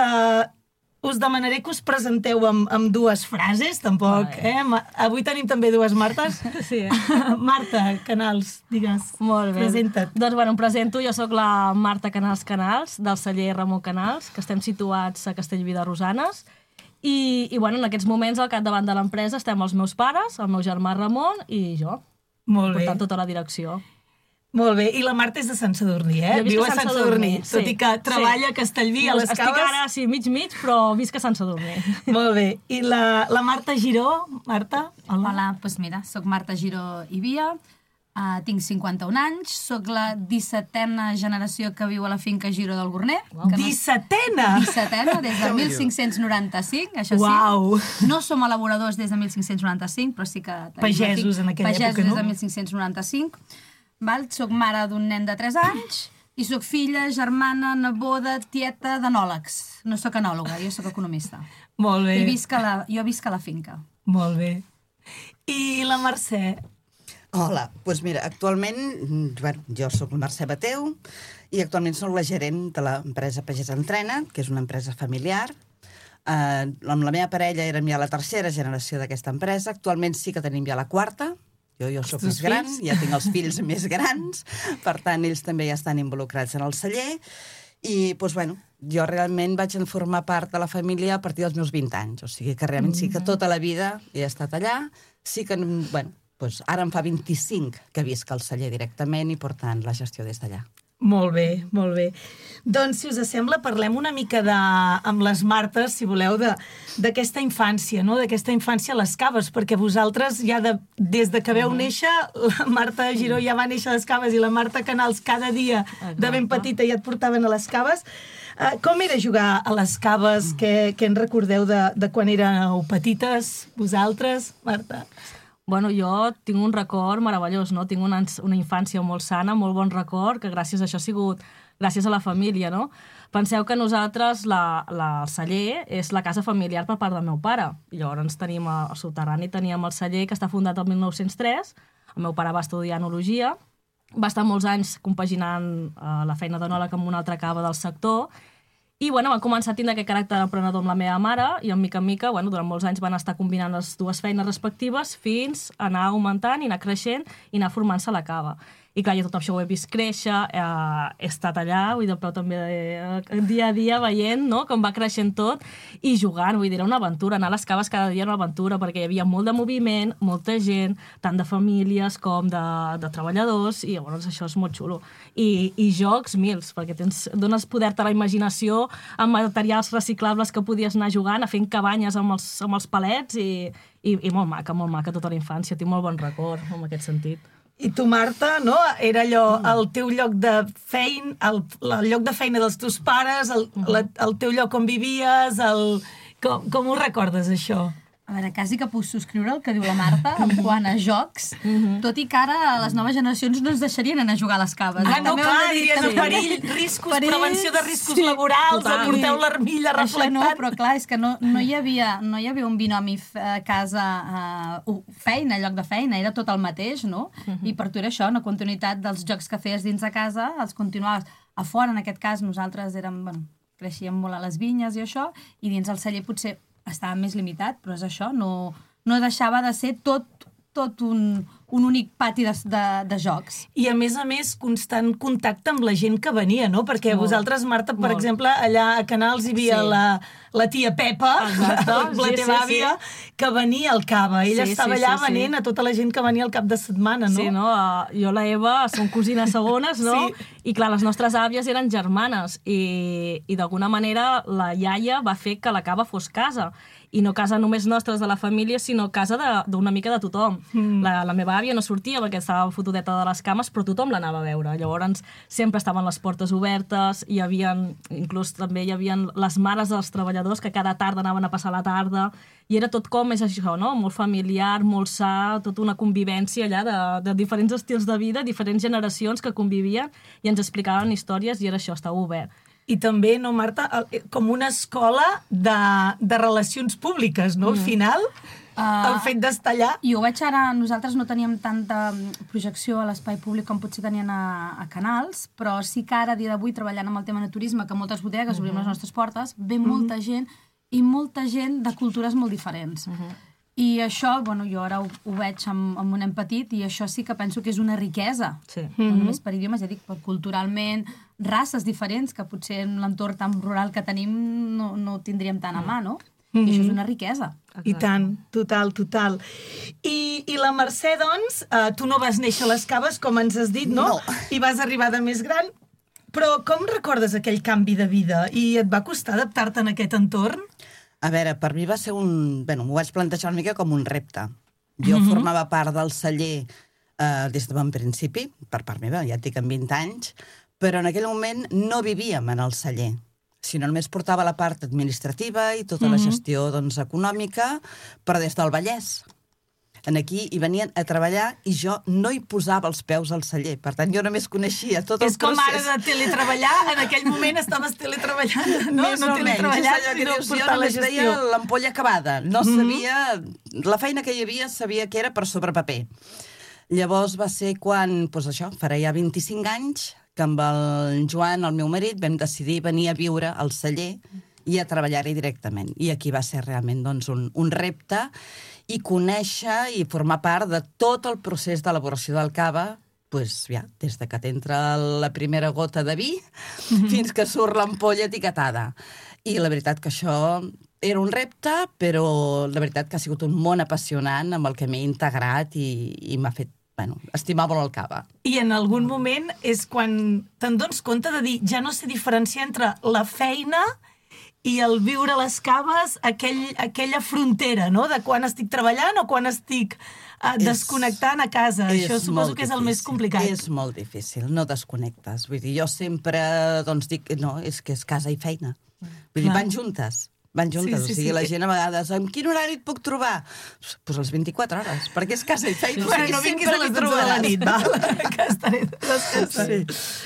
S8: us demanaré que us presenteu amb dues frases, tampoc. Avui tenim també dues Martes.
S9: Sí,
S8: Marta Canals, digues.
S9: Molt bé.
S8: Presenta't.
S9: Doncs, bueno, em presento. Jo sóc la Marta Canals Canals, del celler Ramon Canals, que estem situats a Castellví de Rosanes. I bueno, en aquests moments, al capdavant de l'empresa, estem els meus pares, el meu germà Ramon i jo.
S8: Molt bé.
S9: Portant tota la direcció.
S8: Molt bé, i la Marta és de Sant Sadurní,
S9: Jo
S8: Viu a Sant Sadurní,
S9: sí.
S8: tot i que treballa a Castellví, a les caves.
S9: Estic ara, sí, mig, però visc a Sant Sadurní.
S8: Molt bé, i la Marta Giró, Marta?
S11: Hola, doncs mira, soc Marta Giró i Via, tinc 51 anys, soc la 17a generació que viu a la finca Giró del Gorner.
S8: 17a?
S11: 17a, des de 1595, això
S8: Uau.
S11: sí. No som elaboradors des de 1595, però sí que...
S8: Pagesos en aquella època, no?
S11: Pagesos des de 1595. Val? Soc mare d'un nen de 3 anys i soc filla, germana, neboda, tieta d'enòlegs. No soc enòloga, jo soc economista.
S8: Molt bé.
S11: Jo visc a la finca.
S8: Molt bé. I la Mercè?
S10: Hola, doncs mira, actualment, jo sóc la Mercè Mateu i actualment soc la gerent de l'empresa Pagès Entrena, que és una empresa familiar. Amb la meva parella érem ja la 3a generació d'aquesta empresa. Actualment sí que tenim ja la 4a. Jo soc més gran, ja tinc els fills més grans, per tant, ells també ja estan involucrats en el celler, i, doncs, bueno, jo realment vaig formar part de la família a partir dels meus 20 anys, o sigui que realment sí que tota la vida he estat allà, sí que, bueno, doncs ara em fa 25 que visc al celler directament i, per tant, la gestió des d'allà.
S8: Molt bé, molt bé. Doncs, si us sembla, parlem una mica amb les Martes, si voleu, d'aquesta infància, no? D'aquesta infància a les caves, perquè vosaltres ja des de que veu néixer, la Marta Giró ja va néixer a les caves i la Marta Canals cada dia de ben petita ja et portaven a les caves. Com era jugar a les caves? Què en recordeu de quan éreu petites, vosaltres, Marta?
S9: Bueno, jo tinc un record meravellós, no? Tinc una infància molt sana, molt bon record, que gràcies a això ha sigut gràcies a la família, no? Penseu que nosaltres, el celler, és la casa familiar per part del meu pare. I llavors tenim al soterrani, teníem el celler, que està fundat el 1903. El meu pare va estudiar enologia, va estar molts anys compaginant la feina d'enòleg amb una altra cava del sector. I, bueno, van començar a tindre aquest caràcter emprenedor amb la meva mare i, en mica en mica, bueno, durant molts anys van estar combinant les dues feines respectives fins a anar augmentant i anar creixent i anar formant-se a la cava. I clar, jo tot això ho he vist créixer, he estat allà, vull dir, de peu també dia a dia veient, no?, com va creixent tot i jugant, vull dir, era una aventura, anar a les caves cada dia era una aventura, perquè hi havia molt de moviment, molta gent, tant de famílies com de treballadors, i llavors això és molt xulo. I jocs, mils, perquè dones poder-te a la imaginació amb materials reciclables que podies anar jugant, a fent cabanyes amb els palets, i molt maca tota la infància, tinc molt bon record en aquest sentit.
S8: I tu, Marta, no? Era allò, el teu lloc de feina, el lloc de feina dels teus pares, el teu lloc on vivies, com ho recordes, això?
S11: A veure, quasi que puc subscriure el que diu la Marta en quant a jocs, tot i que ara les noves generacions no ens deixarien anar a jugar a les caves.
S8: No, clar, diries perill, riscos, prevenció de riscos laborals, aporteu l'armilla reflectant.
S11: No, però clar, és que no hi havia un binomi casa-feina, lloc de feina, era tot el mateix, no? I per tu era això, una continuïtat dels jocs que feies dins de casa, els continuaves a fora, en aquest cas nosaltres creixíem molt a les vinyes i això, i dins el celler potser estava més limitat, però és això, no deixava de ser tot un únic pati de jocs.
S8: I a més, constant contacte amb la gent que venia, no? Perquè vosaltres, Marta, per exemple, allà a Canals hi havia la tia Pepa, la teva àvia, que venia al cava. Ella estava allà venent a tota la gent que venia al cap de setmana, no?
S9: Sí, no? Jo i la Eva som cosines segones, no? I clar, les nostres àvies eren germanes i d'alguna manera la iaia va fer que la cava fos casa. I no casa només nostres de la família, sinó casa d'una mica de tothom. La meva àvia no sortia perquè estava fotudeta de les cames, però tothom l'anava a veure. Llavors sempre estaven les portes obertes, inclús també hi havia les mares dels treballadors que cada tarda anaven a passar la tarda, i era tot com és això, no? Molt familiar, molt sa, tota una convivència allà de diferents estils de vida, diferents generacions que convivien i ens explicaven històries, i era això, estava obert.
S8: I també, no, Marta, com una escola de relacions públiques, no? Al final, el fet d'estar allà...
S11: Jo ho veig ara, nosaltres no teníem tanta projecció a l'espai públic com potser tenien a Canals, però sí que ara, a dia d'avui, treballant amb el tema de turisme, que moltes bodegues obrim les nostres portes, ve molta gent, i molta gent de cultures molt diferents. I això, jo ara ho veig amb un nen petit, i això sí que penso que és una riquesa. No només per idiomes, ja dic, per culturalment, races diferents, que potser en l'entorn tan rural que tenim no tindríem tant a mà, no? I això és una riquesa.
S8: I tant, total. I la Mercè, doncs, tu no vas néixer a les caves, com ens has dit, no? I vas arribar de més gran, però com recordes aquell canvi de vida? I et va costar adaptar-te en aquest entorn?
S10: A veure, per mi va ser m'ho vaig plantejar una mica com un repte. Jo formava part del celler des de bon principi, per part meva, ja et dic, amb 20 anys, però en aquell moment no vivíem en el celler, sinó només portava la part administrativa i tota la gestió econòmica, però des del Vallès. Aquí hi venien a treballar i jo no hi posava els peus al celler. Per tant, jo només coneixia tot el procés.
S8: És com ara de teletreballar, en aquell moment estaves teletreballant, no?
S10: Més o menys, és allò que dius, jo només veia l'ampolla acabada. No sabia... La feina que hi havia sabia que era per sobre paper. Llavors va ser quan, farà ja 25 anys, que amb el Joan, el meu marit, vam decidir venir a viure al celler i a treballar-hi directament. I aquí va ser realment un repte, i conèixer i formar part de tot el procés d'elaboració del cava, des de que t'entra la primera gota de vi fins que surt l'ampolla etiquetada. I la veritat que això era un repte, però la veritat que ha sigut un món apassionant amb el que m'he integrat i m'ha fet estimar molt el cava.
S8: I en algun moment és quan te'n dones compte de dir, ja no sé diferenciar entre la feina i el viure a les caves, aquella frontera, no?, de quan estic treballant o quan estic desconnectant a casa. Això suposo que és el més complicat.
S10: És molt difícil, no desconnectes. Vull dir, jo sempre dic, no, és que és casa i feina. Vull dir, van juntes. O sigui, la gent a vegades, en quin horari et puc trobar? Doncs les 24 hores, perquè és casa i feina.
S8: No vinguis a les 12 de la nit, val? Que estaré descansant.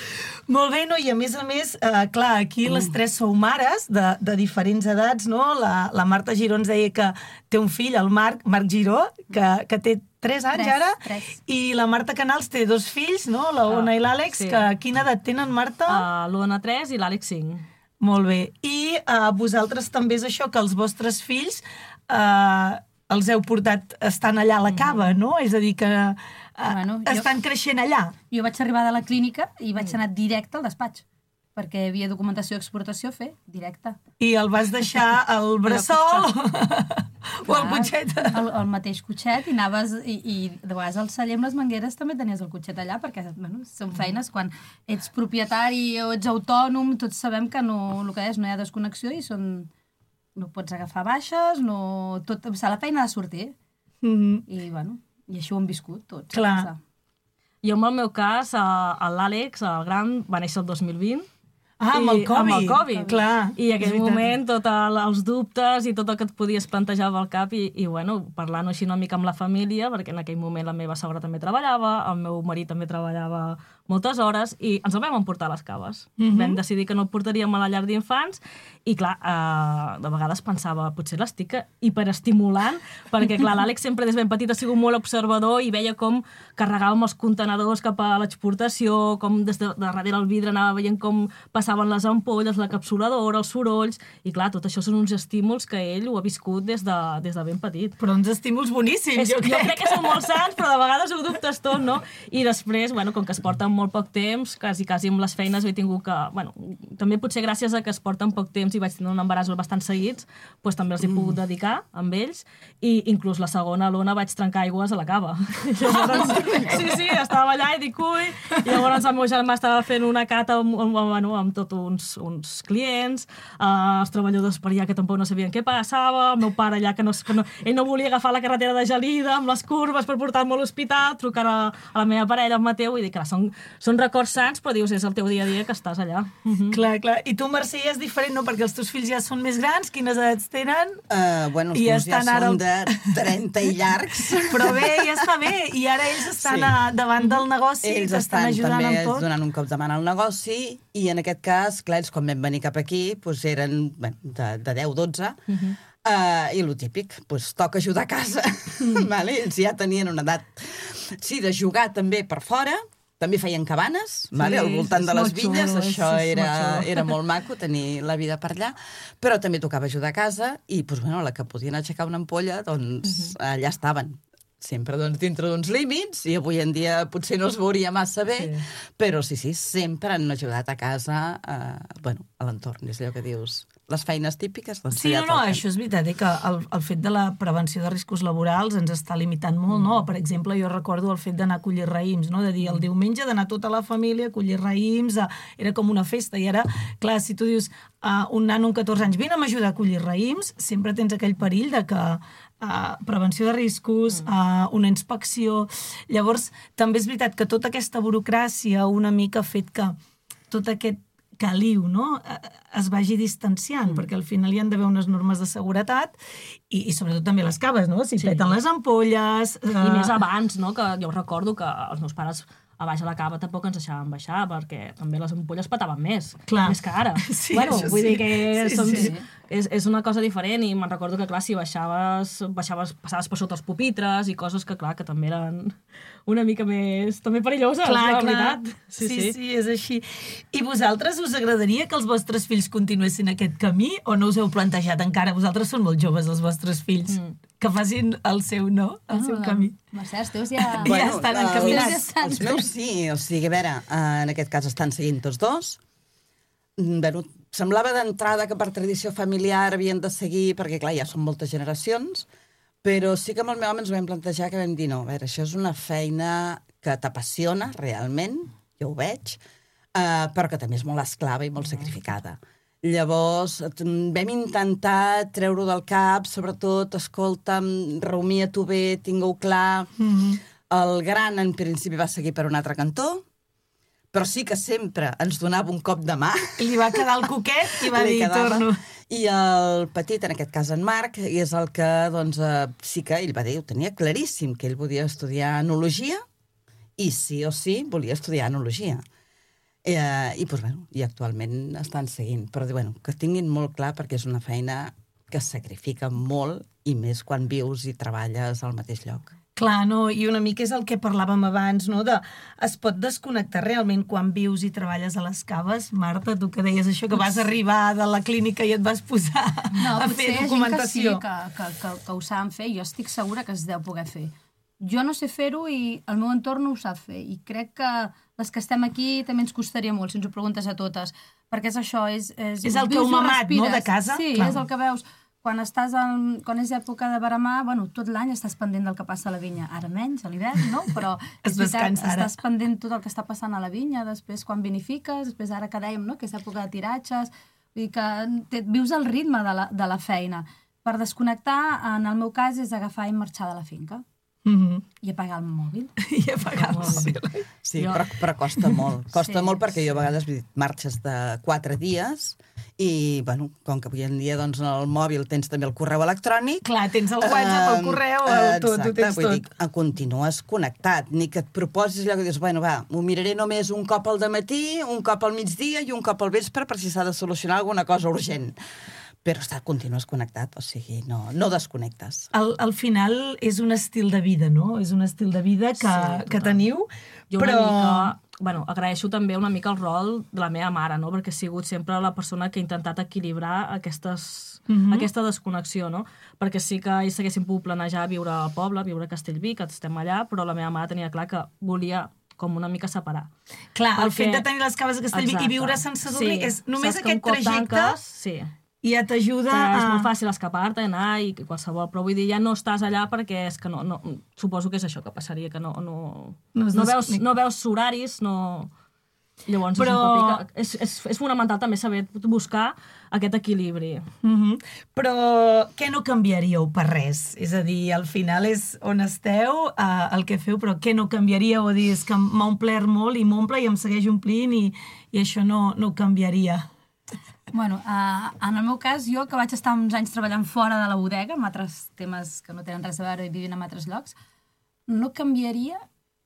S8: Molt bé, no? I a més, clar, aquí les tres sou mares de diferents edats, no? La Marta Giró ens deia que té un fill, el Marc Giró, que té 3 anys ara, i la Marta Canals té 2 fills, no? La Ona i l'Àlex, que quina edat tenen, Marta?
S9: L'Ona 3 i l'Àlex 5.
S8: Molt bé. I vosaltres també és això, que els vostres fills els heu portat estan allà a la cava, no? És a dir, que
S11: Bueno,
S8: estan creixent allà.
S11: Jo vaig arribar de la clínica i vaig anar directe al despatx, perquè hi havia documentació d'exportació a fer, directe.
S8: I el vas deixar al bressol o al cotxet?
S11: El mateix cotxet, i anaves... I de vegades al celler amb les mangueres també tenies el cotxet allà, perquè bueno, són feines, quan ets propietari o ets autònom, tots sabem que no, el que és, no hi ha desconnexió i no pots agafar baixes, la feina ha de sortir. I, bueno, i això ho hem viscut tots.
S9: Clar. Jo, en el meu cas, l'Àlex, el gran, va néixer el 2020.
S8: Amb el Covid.
S9: Amb el Covid.
S8: Clar.
S9: I en aquell moment, tots els dubtes i tot el que et podies plantejar pel cap i bueno, parlant així una mica amb la família, perquè en aquell moment la meva sogra també treballava, el meu marit també treballava moltes hores i ens el vam emportar a les caves. Vam decidir que no el portaríem a la llar d'infants i, clar, de vegades pensava, potser l'estic hiperestimulant, perquè, clar, l'Àlex sempre des ben petit ha sigut molt observador i veia com carregàvem els contenedors cap a l'exportació, com des de darrere el vidre anava veient com passaven les ampolles, la capsuladora, els sorolls, i, clar, tot això són uns estímuls que ell ho ha viscut des de ben petit.
S8: Però uns estímuls boníssims,
S9: jo crec que són molt sants, però de vegades ho dubtes tot, no? I després, bueno, com que es porten molt poc temps, quasi amb les feines he tingut que... Bueno, també potser gràcies a que es porten poc temps i vaig tenir un embaràs bastant seguits, doncs també els he pogut dedicar amb ells, i inclús la segona lona vaig trencar aigües a la cava. Sí, estava allà i dic, ui, i llavors el meu germà estava fent una cata amb tots uns clients, els treballadors per allà que tampoc no sabien què passava, el meu pare allà que ell no volia agafar la carretera de Gelida amb les curves per portar-me a l'hospital, trucar a la meva parella, el Mateu, i dic, clar, són records sants, però dius, és el teu dia a dia que estàs allà.
S8: Clar. I tu, Mercè, ja és diferent, no? Perquè els teus fills ja són més grans, quines edats tenen?
S10: Bueno, els meus ja són de 30 i llargs.
S8: Però bé, ja està bé. I ara ells estan davant del negoci,
S10: ells
S8: t'estan ajudant amb tot.
S10: Ells donant un cop de mà al negoci, i en aquest cas, clar, ells quan vam venir cap aquí, doncs eren de 10-12, i el típic, doncs toca ajudar a casa. Ells ja tenien una edat, sí, de jugar també per fora, també feien cabanes, al voltant de les vinyes, això era molt maco, tenir la vida per allà, però també tocava ajudar a casa, i a la que podien aixecar una ampolla, doncs allà estaven. Sempre dintre d'uns límits, i avui en dia potser no es veuria massa bé, però sí, sempre han ajudat a casa, a l'entorn, és allò que dius, les feines típiques, doncs
S8: sí, no, això és veritat, que el fet de la prevenció de riscos laborals ens està limitant molt, no? Per exemple, jo recordo el fet d'anar a collir raïms, no? De dir, el diumenge d'anar tota la família a collir raïms, era com una festa, i ara, clar, si tu dius un nano amb 14 anys, vine a m'ajudar a collir raïms, sempre tens aquell perill de que prevenció de riscos, una inspecció. Llavors, també és veritat que tota aquesta burocràcia una mica ha fet que tot aquest caliu, no?, es vagi distanciant, perquè al final hi ha d'haver unes normes de seguretat i sobretot també les caves, no?, si peten les ampolles...
S9: I més abans, no?, que jo recordo que els meus pares a baix a la cava tampoc ens deixaven baixar, perquè també les ampolles petaven més que ara.
S8: Sí,
S9: vull dir que és una cosa diferent, i me'n recordo que, clar, si passaves per sota els pupitres i coses que, clar, que també eren una mica més també perilloses, la veritat.
S8: Sí, és així. I vosaltres us agradaria que els vostres fills continuessin aquest camí o no us heu plantejat encara? Vosaltres són molt joves, els vostres fills, que facin el seu, no? El seu camí.
S11: Mercè, els teus ja
S8: estan encaminats.
S10: Els meus sí, o sigui, a veure, en aquest cas estan seguint tots dos. Semblava d'entrada que per tradició familiar havien de seguir, perquè clar, ja són moltes generacions, però sí que amb el meu home ens ho vam plantejar, que vam dir, no, a veure, això és una feina que t'apassiona realment, jo ho veig, però que també és molt esclava i molt sacrificada. Llavors vam intentar treure-ho del cap, sobretot, escolta'm, rumia-t'ho bé, tinga-ho clar. El gran, en principi, va seguir per un altre cantó, però sí que sempre ens donava un cop de mà.
S8: Li va quedar el coquet i va dir, torno.
S10: I el petit, en aquest cas en Marc, és el que, doncs, sí que ell va dir, ho tenia claríssim, que ell volia estudiar enologia i sí o sí volia estudiar enologia. I actualment estan seguint. Però, que tinguin molt clar, perquè és una feina que es sacrifica molt, i més quan vius i treballes al mateix lloc.
S8: Clar, no, i una mica és el que parlàvem abans, no? Es pot desconnectar realment quan vius i treballes a les caves? Marta, tu que deies això, que vas arribar de la clínica i et vas posar a fer documentació.
S11: No, potser gent que ho saben fer, jo estic segura que es deu poder fer. Jo no sé fer-ho i el meu entorn no ho sap fer. I crec que les que estem aquí també ens costaria molt, si ens ho preguntes a totes. Perquè és això, és
S8: el que heu mamat, no?, de casa?
S11: Sí, clar. És el que veus. Quan és època de veremar, bueno, tot l'any estàs pendent del que passa a la vinya. Ara menys, a l'hivern, no? Però és veritat, estàs pendent tot el que està passant a la vinya, després quan vinifiques, després ara que dèiem, no?, que és època de tiratges, vull dir que vius el ritme de la feina. Per desconnectar, en el meu cas, és agafar i marxar de la finca. I apagar el mòbil.
S8: I apagar el mòbil.
S10: Sí, però costa molt. Costa molt perquè jo a vegades marxes de 4 dies i, bueno, com que avui en dia doncs, en el mòbil tens també el correu electrònic...
S8: Clar, tens el WhatsApp, el correu, tot, ho tens tot.
S10: Vull dir, continues connectat. Ni que et proposis allò que dius, bueno, va, m'ho miraré només un cop al dematí, un cop al migdia i un cop al vespre per si s'ha de solucionar alguna cosa urgent. Però continues connectat, o sigui, no desconnectes.
S8: Al final és un estil de vida, no? És un estil de vida que teniu,
S9: jo però... Bueno, agraeixo també una mica el rol de la meva mare, no? Perquè ha sigut sempre la persona que ha intentat equilibrar aquesta desconnexió, no? Perquè sí que ells s'haguessin pogut planejar viure al poble, viure a Castellví, que estem allà, però la meva mare tenia clar que volia com una mica separar.
S8: Clar, el fet de tenir les caves a Castellví i viure sense dormir és només aquest trajecte...
S9: Sí.
S8: I ja t'ajuda
S9: és molt fàcil escapar-te, anar i qualsevol, però vull dir, ja no estàs allà perquè és que no suposo que és això que passaria, que no veus horaris, no... Llavors però... és fonamental també saber buscar aquest equilibri.
S8: Però què no canviaríeu per res? És a dir, al final és on esteu, el que feu, però què no canviaríeu? O dir, és que m'ha omplert molt i m'omple i em segueix omplint i això no ho canviaria.
S11: Bueno, en el meu cas, jo que vaig estar uns anys treballant fora de la bodega, amb altres temes que no tenen res a veure i vivint en altres llocs, no canviaria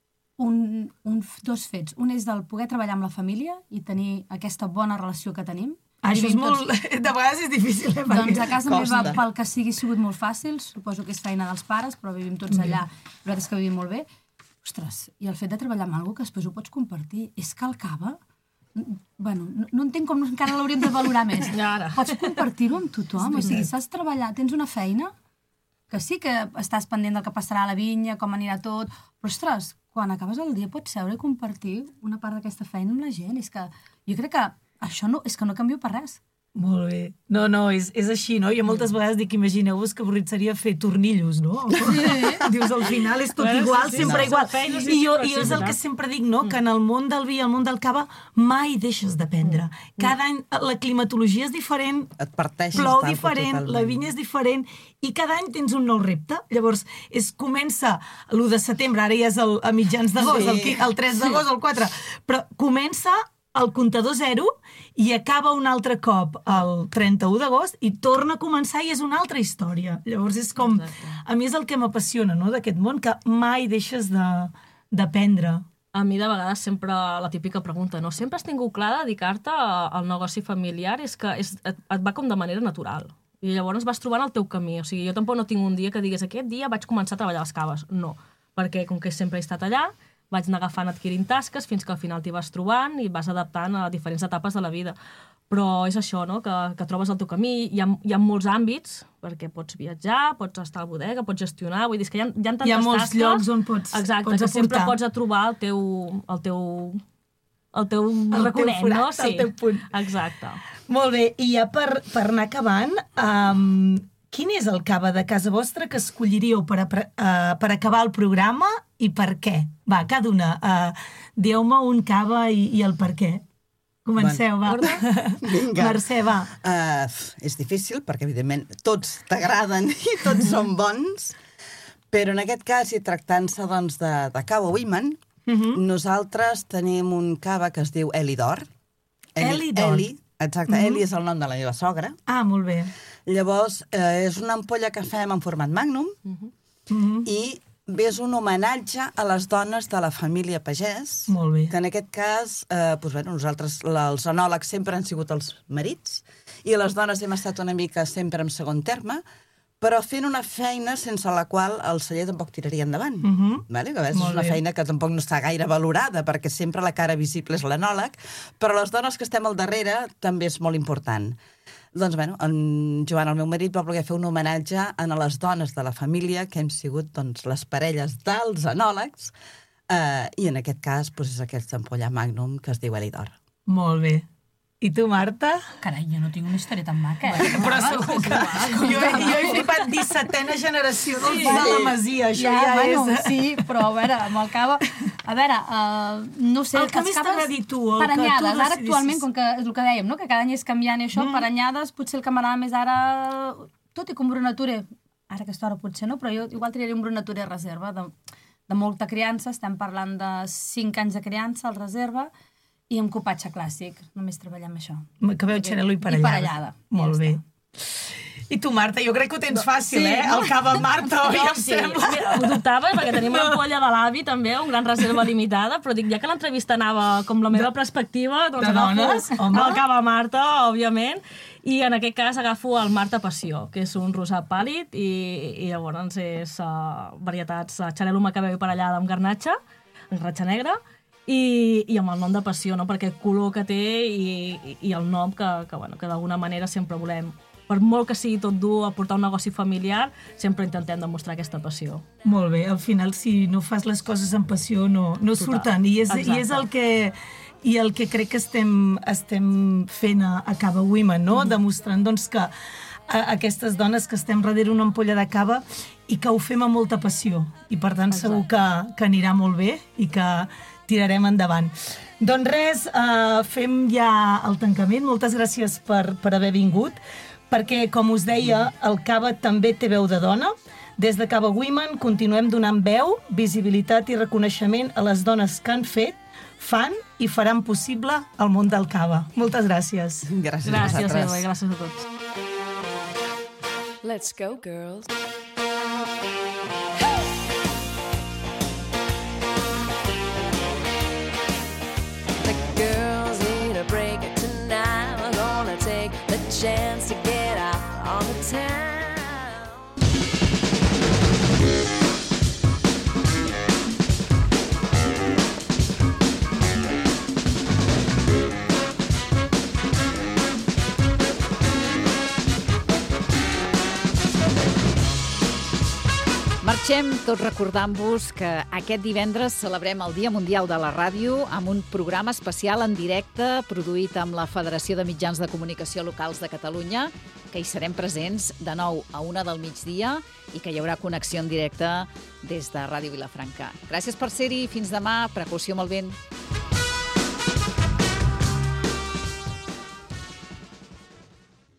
S11: dos fets. Un és del poder treballar amb la família i tenir aquesta bona relació que tenim.
S8: Això és molt... De vegades és difícil,
S11: Doncs a casa meva, pel que sigui, ha sigut molt fàcil. Suposo que és feina dels pares, però vivim tots allà. La veritat és que vivim molt bé. Ostres, i el fet de treballar amb alguna cosa que després ho pots compartir. És que el cava... Bueno, no entenc com encara l'hauríem de valorar més. Pots compartir-ho amb tothom. O sigui, saps treballar, tens una feina que sí que estàs pendent del que passarà a la vinya, com anirà tot, però, ostres, quan acabes el dia pots seure i compartir una part d'aquesta feina amb la gent. És que jo crec que això és que no canvio per res.
S8: Molt bé. No, és així, no? Jo moltes vegades dic, imagineu-vos que avorrit seria fer tornillos, no? Dius, al final és tot igual, sempre igual. I jo és el que sempre dic, no? Que en el món del vi, el món del cava, mai deixes d'aprendre. Cada any la climatologia és diferent, plou diferent, la vinya és diferent, i cada any tens un nou repte. Llavors, comença l'1 de setembre, ara ja és a mitjans d'agost, el 3 d'agost, el 4, però comença el comptador zero i acaba un altre cop el 31 d'agost i torna a començar i és una altra història. Llavors és com... A mi és el que m'apassiona, no?, d'aquest món, que mai deixes d'aprendre.
S9: A mi de vegades sempre la típica pregunta, no? Sempre has tingut clar dedicar-te al negoci familiar? És que et va com de manera natural. I llavors vas trobant el teu camí. O sigui, jo tampoc no tinc un dia que digués aquest dia vaig començar a treballar a les caves. No, perquè com que sempre he estat allà, vaig anar agafant, adquirint tasques, fins que al final t'hi vas trobant i vas adaptant a diferents etapes de la vida. Però és això, no?, que trobes el teu camí. Hi ha molts àmbits, perquè pots viatjar, pots estar a la bodega, pots gestionar, vull dir que hi ha tantes tasques...
S8: Hi ha molts llocs on pots
S9: exacte, que sempre pots trobar el teu recorrent, no? Sí,
S8: el teu punt.
S9: Exacte.
S8: Molt bé, i ja per anar acabant... Quin és el cava de casa vostra que escolliríeu per acabar el programa i per què? Va, cada una, dieu-me un cava i el per què. Comenceu, va.
S10: Vinga.
S8: Mercè, va.
S10: És difícil perquè, evidentment, tots t'agraden i tots són bons, però en aquest cas, i tractant-se doncs, de cava Women, nosaltres tenim un cava que es diu Eli d'Or.
S8: Eli d'Or.
S10: Exacte, Eli és el nom de la meva sogra.
S8: Ah, molt bé.
S10: Llavors, és una ampolla que fem en format Magnum i és un homenatge a les dones de la família pagès.
S8: Molt bé.
S10: Que en aquest cas, nosaltres, els enòlegs sempre han sigut els marits i les dones hem estat una mica sempre en segon terme, però fent una feina sense la qual el celler tampoc tiraria endavant. Vale? Que a vegades és una feina que tampoc no està gaire valorada, perquè sempre la cara visible és l'anòleg, però les dones que estem al darrere també és molt important. Doncs, bueno, en Joan, el meu marit, va voler fer un homenatge a les dones de la família, que hem sigut doncs, les parelles dels anòlegs, i en aquest cas és aquesta ampolla Magnum que es diu Elidor.
S8: Molt bé. I tu, Marta?
S11: Carai, jo no tinc una història tan maca.
S8: Però segur que... Jo he flipat 17a generació de la Masia, això ja és...
S11: Sí, però a veure, amb el cava... A veure, no sé...
S8: El que més t'agrada dir tu, el
S11: per
S8: que tu
S11: anyades,
S8: decidissis.
S11: ara actualment, com que és el que dèiem, no? Que cada any és canviant i això, per anyades potser el que m'agrada més ara... Tot i que un Brunature, ara a aquesta hora potser no, però jo igual triaria un Brunature reserva, de molta criança, estem parlant de 5 anys de criança al reserva, i amb copatge clàssic, només treballem això.
S8: Que veu xarel·lo i parellada. Molt bé. I tu, Marta, jo crec que ho tens fàcil, El cava Marta, oi, em sembla?
S9: Ho dubtava, perquè tenim l'ampolla de l'avi, també, un gran reserva limitada, però dic, ja que l'entrevista anava com la meva perspectiva, doncs agafo el cava Marta, òbviament, i en aquest cas agafo el Marta Passió, que és un rosat pàl·lid, i llavors és varietats xarel·lo macabeu i parellada amb garnatxa, amb garnatxa negra, i amb el nom de Passió, no? Perquè el color que té i el nom que d'alguna manera sempre volem, per molt que sigui tot dur, aportar un negoci familiar, sempre intentem demostrar aquesta passió. Molt bé, al final si no fas les coses amb passió no surten, i és el que crec que estem fent a Cava Women, no? Demostrant doncs que aquestes dones que estem darrere una ampolla de cava i que ho fem amb molta passió, i per tant segur que anirà molt bé i que tirarem endavant. Doncs res, fem ja el tancament. Moltes gràcies per haver vingut, perquè, com us deia, el cava també té veu de dona. Des de Cava Women continuem donant veu, visibilitat i reconeixement a les dones que han fet, fan i faran possible el món del cava. Moltes gràcies.
S10: Gràcies a vosaltres.
S9: Gràcies, Eva, i gràcies a tots.
S1: Let's go, girls. Chance to get out on the town.
S2: Marxem tot recordant-vos que aquest divendres celebrem el Dia Mundial de la Ràdio amb un programa especial en directe produït amb la Federació de Mitjans de Comunicació Locals de Catalunya, que hi serem presents de 9 a 1 del migdia i que hi haurà connexió en directe des de Ràdio Vilafranca. Gràcies per ser-hi, fins demà, precaució amb el vent.